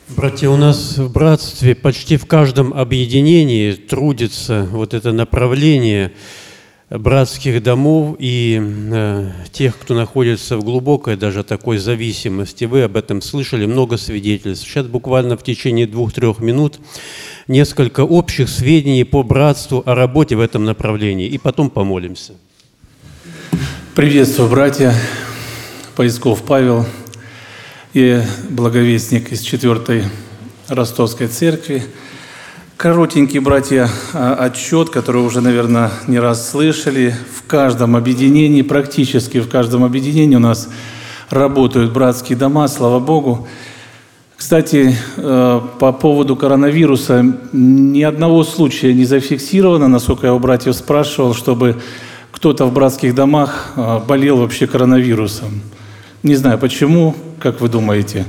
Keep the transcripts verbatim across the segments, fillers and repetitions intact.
Братья, у нас в братстве почти в каждом объединении трудится вот это направление братских домов и э, тех, кто находится в глубокой даже такой зависимости. Вы об этом слышали, много свидетельств. Сейчас буквально в течение двух-трех минут несколько общих сведений по братству о работе в этом направлении, и потом помолимся. Приветствую, братья. Поисков Павел. И благовестник из четвертой Ростовской церкви. Коротенький, братья, отчет, который уже, наверное, не раз слышали. В каждом объединении, практически в каждом объединении у нас работают братские дома, слава Богу. Кстати, по поводу коронавируса ни одного случая не зафиксировано, насколько я у братьев спрашивал, чтобы кто-то в братских домах болел вообще коронавирусом. Не знаю почему, как вы думаете?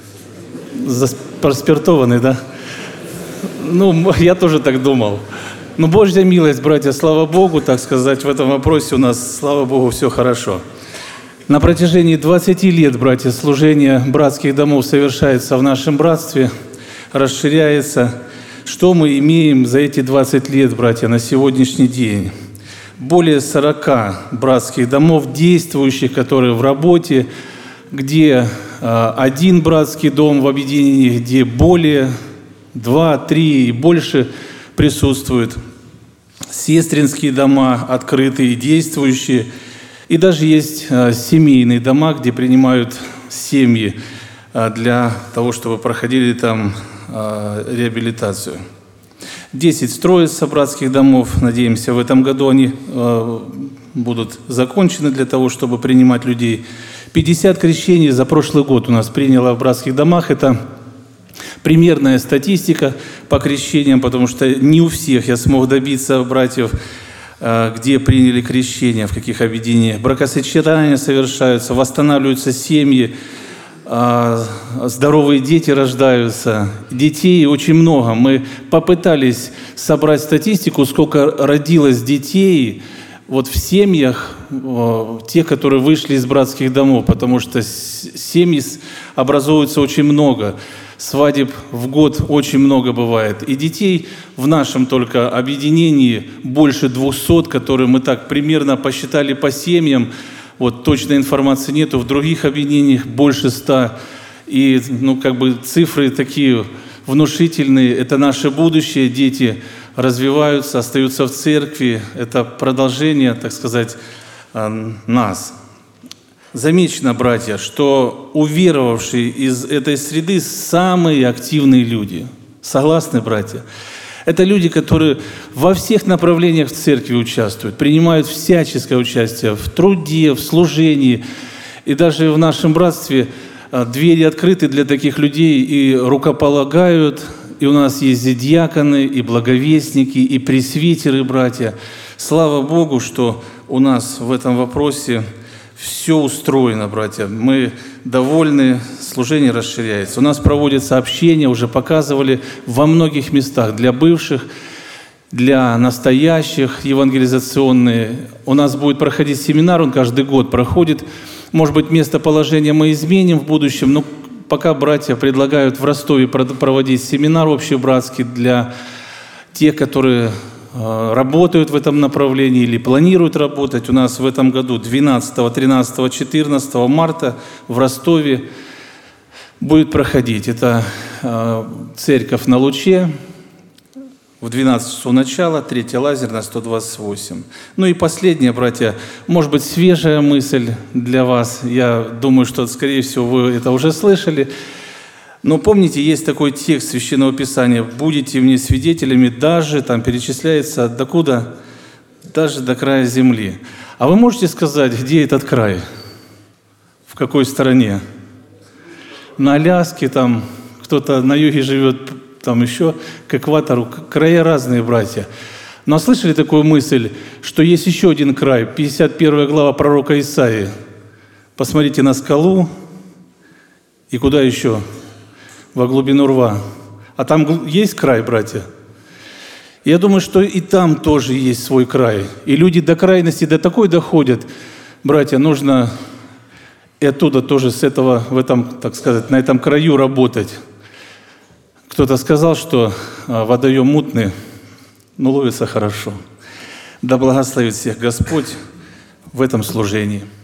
Проспиртованный, да? Ну, я тоже так думал. Но Божья милость, братья, слава Богу, так сказать, в этом вопросе у нас, слава Богу, все хорошо. На протяжении двадцати лет, братья, служение братских домов совершается в нашем братстве, расширяется. Что мы имеем за эти двадцать лет, братья, на сегодняшний день? Более сорока братских домов, действующих, которые в работе, где э, один братский дом в объединении, где более два, три и больше присутствуют. Сестринские дома открытые, действующие. И даже есть э, семейные дома, где принимают семьи э, для того, чтобы проходили там э, реабилитацию. Десять строится братских домов. Надеемся, в этом году они э, будут закончены для того, чтобы принимать людей. пятьдесят крещений за прошлый год у нас приняло в братских домах. Это примерная статистика по крещениям, потому что не у всех я смог добиться братьев, э, где приняли крещение, в каких объединениях. Бракосочетания совершаются, восстанавливаются семьи. Здоровые дети рождаются, детей очень много. Мы попытались собрать статистику, сколько родилось детей вот в семьях, тех, которые вышли из братских домов, потому что семьи образуются очень много, свадеб в год очень много бывает. И детей в нашем только объединении больше двухсот, которые мы так примерно посчитали по семьям. Вот точной информации нету, в других объединениях больше ста. И, ну, как бы цифры такие внушительные. Это наше будущее. Дети развиваются, остаются в церкви. Это продолжение, так сказать, нас. Замечено, братья, что уверовавшие из этой среды самые активные люди. Согласны, братья? Это люди, которые во всех направлениях в церкви участвуют, принимают всяческое участие в труде, в служении. И даже в нашем братстве двери открыты для таких людей и рукополагают. И у нас есть и диаконы, и благовестники, и пресвитеры, братья. Слава Богу, что у нас в этом вопросе все устроено, братья. Мы довольны, служение расширяется. У нас проводятся общения, уже показывали во многих местах для бывших, для настоящих, евангелизационные. У нас будет проходить семинар, он каждый год проходит. Может быть, местоположение мы изменим в будущем, но пока братья предлагают в Ростове проводить семинар общебратский для тех, которые работают в этом направлении или планируют работать. У нас в этом году двенадцатого, тринадцатого, четырнадцатого марта в Ростове будет проходить. Это э, церковь на Луче, в двенадцать часов начала, третья лазерная, сто двадцать восемь. Ну и последняя, братья, может быть, свежая мысль для вас. Я думаю, что, скорее всего, вы это уже слышали. Но помните, есть такой текст Священного Писания: «Будете мне свидетелями даже», там перечисляется, докуда? Даже до края земли. А вы можете сказать, где этот край? В какой стороне? На Аляске, там кто-то на юге живет, там еще к экватору. Края разные, братья. Но слышали такую мысль, что есть еще один край, пятьдесят первая глава пророка Исаии. Посмотрите на скалу и куда еще? Во глубину рва. А там есть край, братья? Я думаю, что и там тоже есть свой край. И люди до крайности до такой доходят. Братья, нужно и оттуда тоже с этого, в этом, так сказать, на этом краю работать. Кто-то сказал, что а, водоем мутный, но ловится хорошо. Да благословит всех Господь в этом служении.